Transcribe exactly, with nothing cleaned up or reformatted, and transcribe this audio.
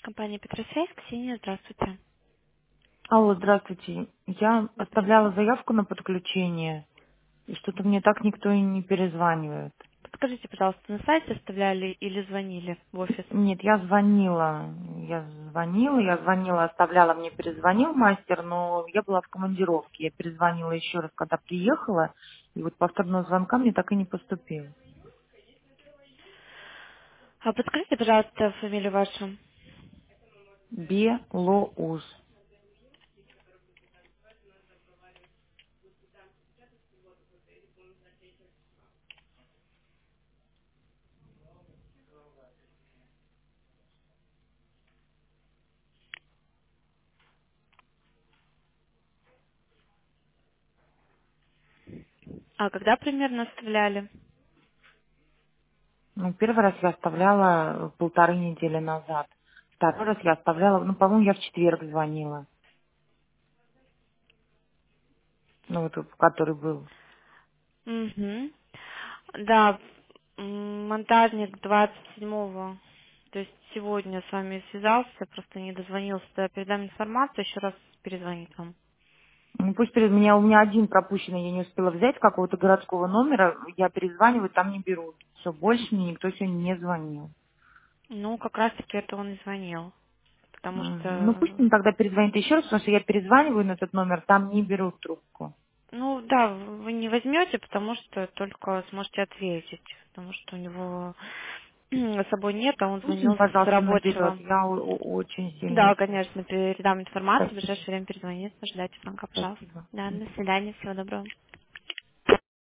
Компания Петросвязь, Ксения, здравствуйте. Алло, здравствуйте. Я Добрый оставляла день. заявку на подключение, и что-то мне так никто и не перезванивает. Подскажите, пожалуйста, на сайте оставляли или звонили в офис? Нет, я звонила. Я звонила, я звонила, оставляла, мне перезвонил мастер, но я была в командировке. Я перезвонила еще раз, когда приехала, и вот повторного звонка мне так и не поступил. А подскажите, пожалуйста, фамилию вашу. Белоус. А когда примерно оставляли? Ну, первый раз я оставляла полторы недели назад. Второй раз я оставляла, ну, по-моему, я в четверг звонила. Ну, вот, который был. Угу. Да, м, монтажник двадцать седьмого, то есть сегодня с вами связался, просто не дозвонился. Тогда передам информацию, еще раз перезвонит вам. Ну, пусть перед меня, у меня один пропущенный, я не успела взять какого-то городского номера, я перезваниваю, там не берут. Все, больше мне никто сегодня не звонил. Ну, как раз таки это он и звонил, потому Мгм. Ну, пусть что он тогда перезвонит еще раз, потому что я перезваниваю на этот номер, там не берут трубку. ну да, вы не возьмете, потому что только сможете ответить, потому что у него с собой нет, а он Пусть он, звонил с пожалуйста, наберет, рабочего. я о- о- очень сильно Да, прошу. конечно, передам информацию, в Спасибо. ближайшее время перезвонит, ждайте звонка, пожалуйста. Спасибо. Да, Мгм. до свидания, всего доброго.